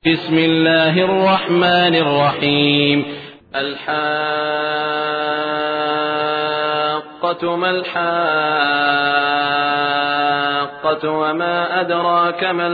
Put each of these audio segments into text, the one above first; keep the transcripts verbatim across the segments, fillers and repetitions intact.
بسم الله الرحمن الرحيم. الحاقة ما الحاقة وما أدراك ما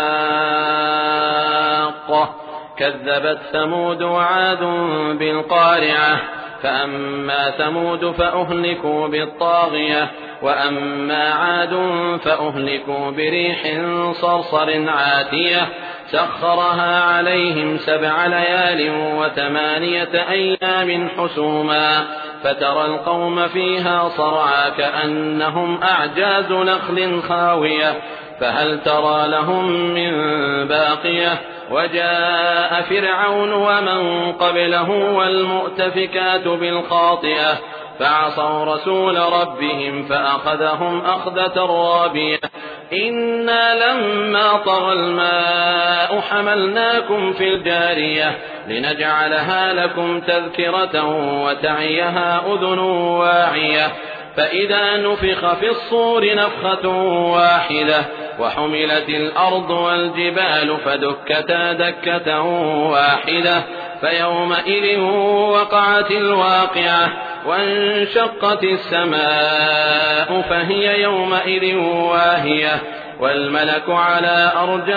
الحاقة كذبت ثمود وعاد بالقارعة فأما ثمود فأهلكوا بالطاغية وأما عاد فأهلكوا بريح صرصر عاتية سخرها عليهم سبع ليال وثمانية أيام حسوما فترى القوم فيها صرعى كأنهم أعجاز نخل خاوية فهل ترى لهم من باقية وجاء فرعون ومن قبله والمؤتفكات بالخاطئة فعصوا رسول ربهم فأخذهم أخذة رابية إنا لما طغى الماء حملناكم في الجارية لنجعلها لكم تذكرة وتعيها أذن واعية فإذا نفخ في الصور نفخة واحدة وحملت الأرض والجبال فدكتا دكة واحدة فيومئذ وقعت الواقعة وانشقت السماء فهي يومئذ واهية والملك على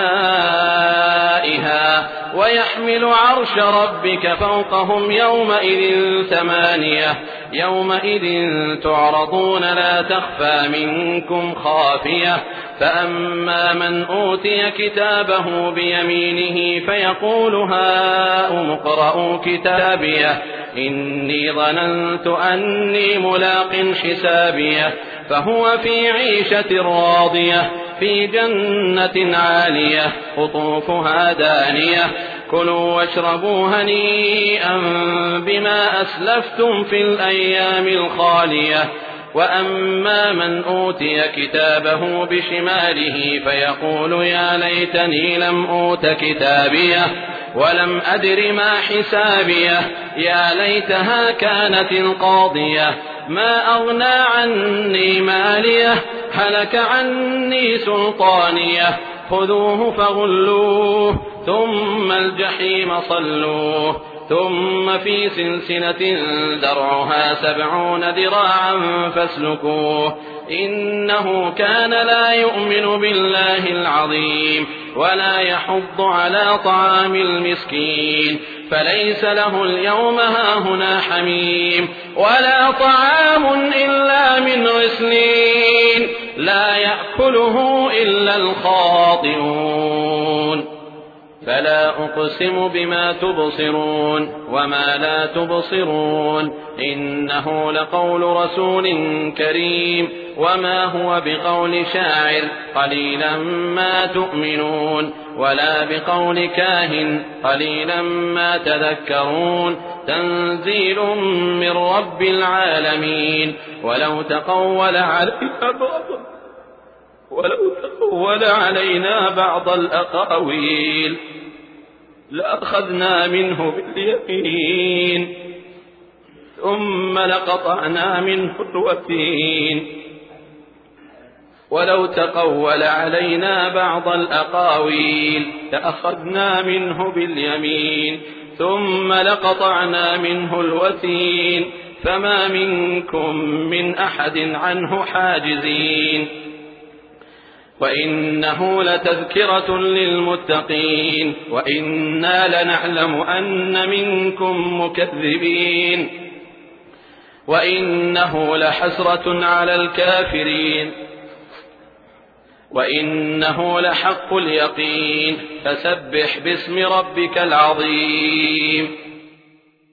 أرجائها ويحمل عرش ربك فوقهم يومئذ ثمانية يومئذ تعرضون لا تخفى منكم خافية فأما من أوتي كتابه بيمينه فيقول هاؤم اقرءوا كتابيه إني ظننت أني ملاق حسابيه فهو في عيشة راضية في جنة عالية قطوفها دانية كلوا واشربوا هنيئا بما أسلفتم في الأيام الخالية وأما من أوتي كتابه بشماله فيقول يا ليتني لم أوت كتابيه ولم أدر ما حسابيه يا ليتها كانت القاضية ما أغنى عني ماليه هلك عني سلطانيه خذوه فغلوه ثم الجحيم صلوه ثم في سلسلة ذرعها سبعون ذراعا فاسلكوه إنه كان لا يؤمن بالله العظيم ولا يحض على طعام المسكين فليس له اليوم هاهنا حميم ولا طعام إلا من غسلين لا يأكله إلا الخاطئون فلا أقسم بما تبصرون وما لا تبصرون إنه لقول رسول كريم وما هو بقول شاعر قليلا ما تؤمنون ولا بقول كاهن قليلا ما تذكرون تنزيل من رب العالمين ولو تقول علينا ولو تقول علينا بعض الأقاويل لأخذنا منه باليمين ثم لقطعنا منه الوتين ولو تقول علينا بعض الأقاويل لأخذنا منه باليمين ثم لقطعنا منه الوتين فما منكم من أحد عنه حاجزين وإنه لتذكرة للمتقين وإنا لنعلم أن منكم مكذبين وإنه لحسرة على الكافرين وإنه لحق اليقين فسبح باسم ربك العظيم